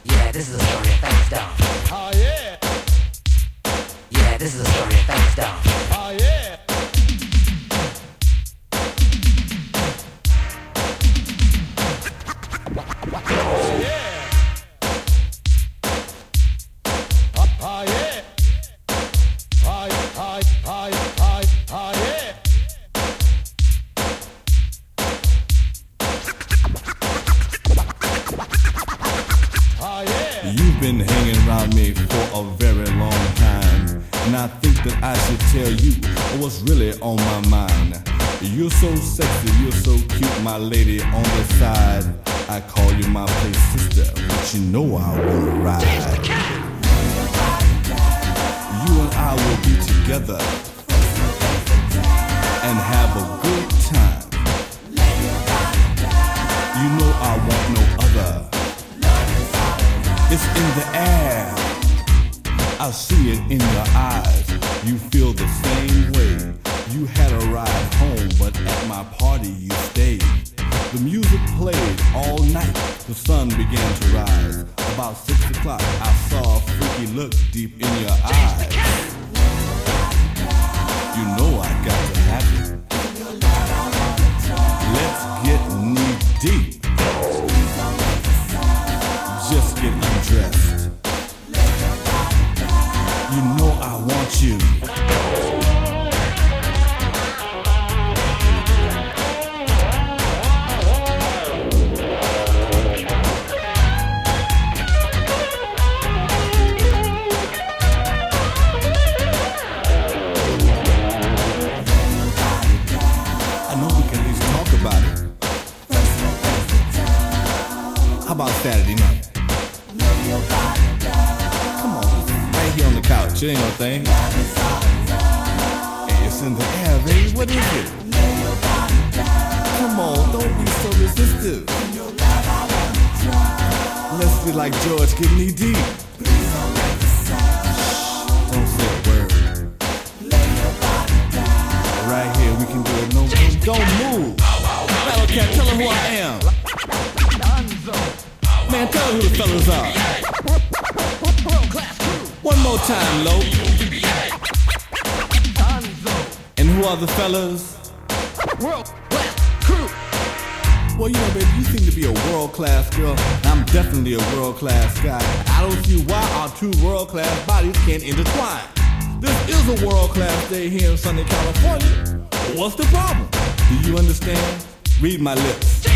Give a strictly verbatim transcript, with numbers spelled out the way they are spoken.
Yeah, this is a story of things done. Oh yeah. Yeah, this is a story of things done. Oh yeah. Oh yeah. Oh, oh yeah. Oh, oh, oh, oh, oh yeah. Oh yeah. You've been hanging around me for a very long time, and I think that I should tell you what's really on my mind. You're so sexy, you're so cute, my lady on the side. I call you my play sister, but you know I wanna ride. You and I will be together and have a good time. You know I want no other. It's in the air. I see it in your eyes. You feel the same way. You had a ride home, but at my party you stayed. The music played all night. The sun began to rise. About six o'clock, I saw a freaky look deep in your eyes. You know I got to have it. Let's get knee deep. Just get undressed. You know I want you. I know we can at least talk about it. How about Saturday night? Come on, right here on the couch. It ain't no thing. Hey, it's in the air, baby. What is it? Come on, don't be so resistive. Let's be like George, get knee deep. Don't say a word. Right here, we can do it. No, don't move. Battle Cat, tell them who I am. Man, tell them who the fellas are. One more time, Lo. And who are the fellas? World class crew. Well, you know, baby, you seem to be a world-class girl. I'm definitely a world-class guy. I don't see why our two world-class bodies can't intertwine. This is a world-class day here in sunny California. What's the problem? Do you understand? Read my lips.